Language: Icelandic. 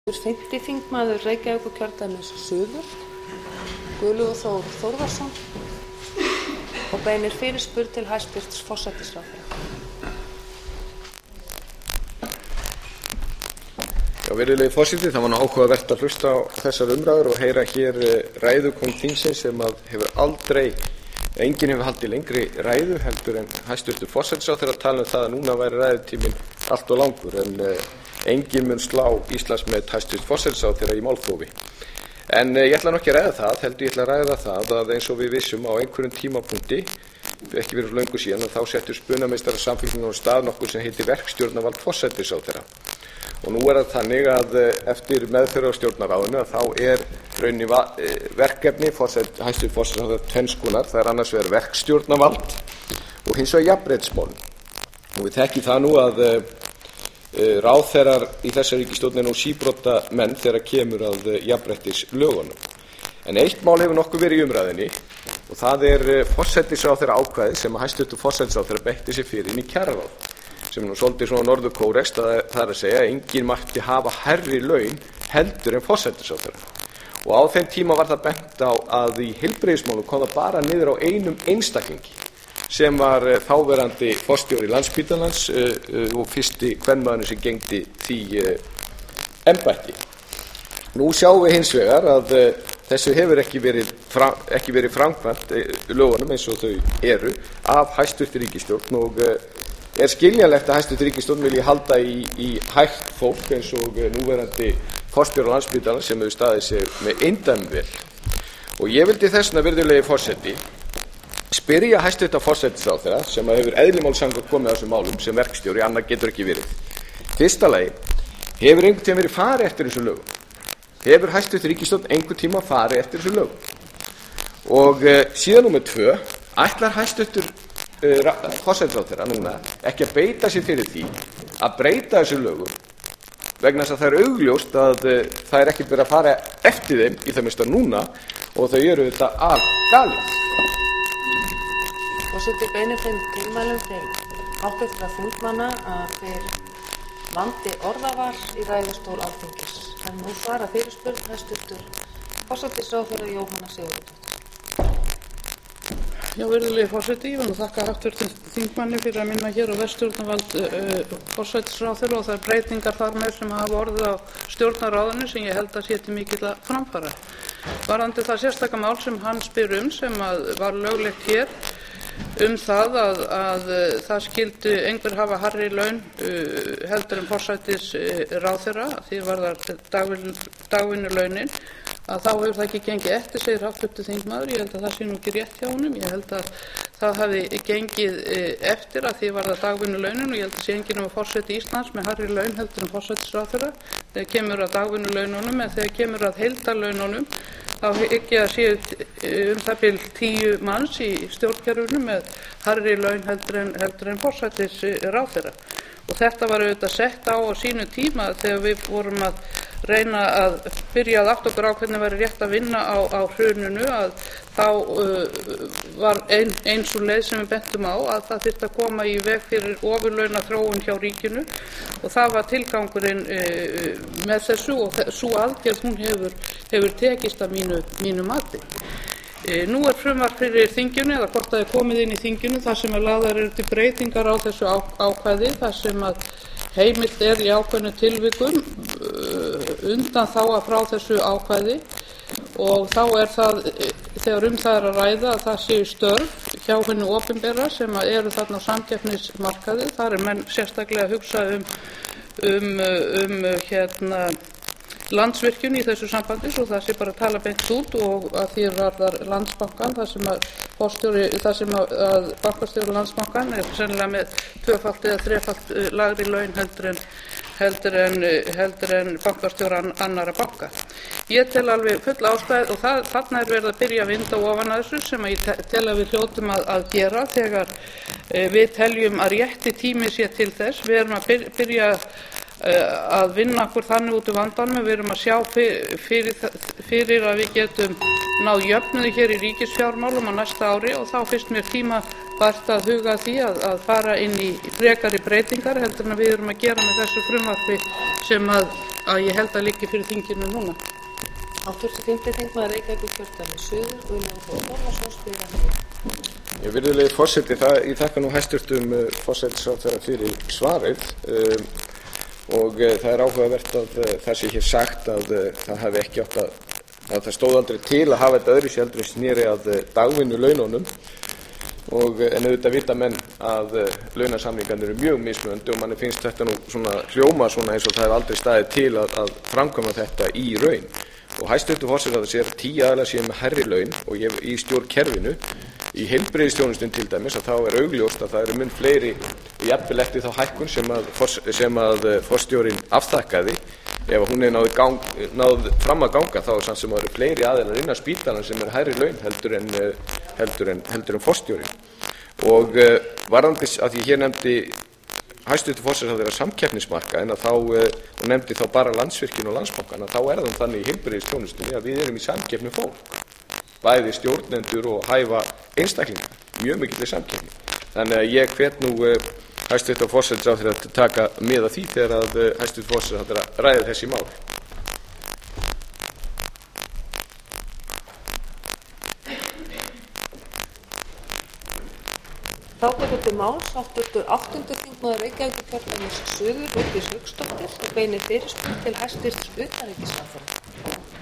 Fimmti þingmaður Reykjavíkurkjördæmis suður, Guðlaugur Þór Þórðarson, og beinir fyrirspurn til hæstvirts forsætisráðherra. Virðulegi forseti, það var áhugavert að hlusta á þessar umræður og heyra hér ræðukóng þingsins sem enginn hefur haldið lengri ræðu heldur en hæstvirtur forsætisráðherra að tala um það að núna væri ræðutíminn allt of langur en enginn mun slá Íslandsmet hæstvirts forsætisráðherra í málþófi. En ég ætla nú ekki að ræða það, heldur ég ætla að ræða það að eins og við vissum á einhverjum tímapunkti, ekki fyrir löngu síðan, að þá settur spunameistarar Samfylkingarinnar af stað nokkuð sem heitir verkstjórnarvald forsætisráðherra. Og nú það þannig að eftir meðferð á stjórnarráðinu að þá rauninni verkefni hæstvirts forsætisráðherra tvenns konar, það annars vegar verkstjórnarvald og hins vegar jafnréttismál. Og við þekkjum það nú að ráðherrar í þessari ríkisstjórn nú síbrotamenn þegar kemur að jafnréttislögunum. En eitt mál hefur nokkuð verið í umræðunni og það forsætisráðherra ákvæði sem hæstvirtur forsætisráðherra beitti sér fyrir inn í kjararáð, sem nú svolítið svona norðurkóreskt, það að segja að enginn mætti hafa hærri laun heldur en forsætisráðherra. Og á þeim tíma var það bent á að í heilbrigðismálum kom það bara niður á einum einstaklingi sem var þáverandi forstjóri Landspítalans og fyrsti kvenmaðurinn sem gegndi því embætti. Nú sjáum við hins vegar að þessu hefur ekki verið framkvæmt lögunum eins og þau eru af hæstvirtri ríkisstjórn og skiljanlegt að hæstvirtri ríkisstjórn vilji halda í hægt fólk eins og núverandi forstjóri Landspítalans sem hefur staðið sig með eindæmum vel. Og ég vildi þess vegna, virðulegi forseti, spyrja hæstvirtan forsætisráðherra sem hefur eðli máls samkvæmt komið að þessum málum sem verkstjóri, annað getur ekki verið. Fyrsta lagi, hefur einhvern tíma verið farið eftir þessum lögum? Hefur hæstvirt ríkisstjórn einhvern tíma farið eftir þessum lögum? Og síðan númer 2, ætlar hæstvirtur forsætisráðherra núna ekki að beita sér fyrir því að breyta þessum lögum vegna þess að það augljóst að það ekki verið að fara eftir þeim í það minnsta núna og þau eru þetta algalið. Forseti beinir þeim tilmælum til háttvirtra þingmanna að þeir vandi orðaval í ræðustól Alþingis. En nú svara fyrirspurn hæstvirtur forsætisráðherra Jóhanna Sigurðardóttir. Já, virðulegi forseti, ég vil þakka háttvirtum þingmanni fyrir að minna hér á verkstjórnarvald forsætisráðherra og þær breytingar þar með sem hafa orðið á stjórnarráðinu sem ég held að sé til mikilla framfara. Varðandi það sérstaka mál sem hann spyr sem var löglegt hér það að það skyldi einhver hafa hærri laun heldur en forsætisráðherra því varðar dagvinnulaunin, að þá hefur það ekki gengið eftir, segir háttvirtur þingmaður. Ég held að það sé nú ekki rétt hjá honum. Ég held að það hafi gengið eftir að því varðar dagvinnulaunin og ég held að sé enginn nema forseti Íslands með hærri laun heldur en forsætisráðherra þegar kemur að dagvinnulaununum, en þegar kemur að heildarlaununum þá hygg ég að séu það bil 10 manns í stjórnkerfinu með hærri laun heldur en forsætisráðherra. Og þetta var auðvitað sett á sínu tíma þegar við vorum að reyna að byrja að átta okkur á hvernig væri rétt að vinna á hruninu, að þá var ein sú leið sem við bentum á að það þyrfti að koma í veg fyrir ofurlaunaþróun hjá ríkinu og það var tilgangurinn með þessu og sú aðgerð hún hefur tekist að mínu mati. Nú frumvarp fyrir þinginu eða hvort það komið inn í þinginu þar sem lagðar eru til breytingar á þessu ákvæði, þar sem að heimilt í ákveðnum tilvikum undanþága frá þessu ákvæði og þá það þegar það að ræða að það séu störf hjá hinu opinbera sem eru þarna á samkeppnismarkaði. Þar menn sérstaklega að hugsa Landsvirkjun í þessu sambandi svo það sé bara að tala beint út og að því varðar Landsbankann þar sem að bankastjóri Landsbankann sennilega með 2-falt eða 3-falt lagri laun heldur en bankastjóri annarra banka. Ég tel alveg full ástæðu og þarna verið að byrja að vinda ofan að þessu sem ég tel að við hljótum að gera þegar við teljum að rétti tími sé til þess. Við erum að byrja að vinna okkur þannig út vandanum. Við erum að sjá fyrir að við getum náð jöfnuði hér í ríkisfjármálum á næsta ári og þá finnst mér tímabært að huga að því að fara inn í frekari breytingar heldur en við erum að gera með þessu frumvarpi sem að ég held að liggi fyrir þinginu núna. Háttvirtur 5. þingmaður Reykjavíkurkjördæmis suður, Guðlaugur Þór Þórðarson, spyr hann. Virðulegi forseti, ég þakka nú hæstvirtum forsætisráðherra fyrir svarið og það er áhugavert að það sé hér sagt að það hafi ekki átt að það stóð aldrei til að hafa þetta öðruvísi heldur en sneri að dagvinnulaununum en auðvitað vita menn að launasamningarnir eru mjög mismunandi og manni finnst þetta nú svona hljóma svona eins og það hefur aldrei staðið til að framkvæma þetta í raun og hæstvirtur forsætisráðherra segir að 10 aðilar séu með hærri laun og í stjórnkerfinu í heilbrigðisþjónustunni til dæmis að þá er augljóst að það eru mun fleiri jafnvel eftir þá hækkun sem að forstjórinn afþakkaði ef hún hefði náð fram að ganga þá er samt sem að það eru fleiri aðilar innan spítalann sem eru hærri laun heldur en forstjórinn og varðandi að því hér nefndi hæstvirtur forsætisráðherra samkeppnismarka en að þá og nefndi þá bara Landsvirkjun og Landsbankann að þá er það þannig í heilbrigðisþjónustunni að við erum í samkeppni fólk bæði stjórnendur og hæfa einstaklinga, mjög mikilvæg samkeppni. Þannig að ég hvet nú hæstvirtur forsætisráðherra að taka mið af því þegar að hæstvirtur forsætisráðherra ræðir þessi mál. Þá tekur til máls háttvirtur 8. þingmaður Reykjavíkurkjördæmis suður, Vigdís Hauksdóttir, og beinir fyrirspurn til hæstvirts utanríkisráðherra.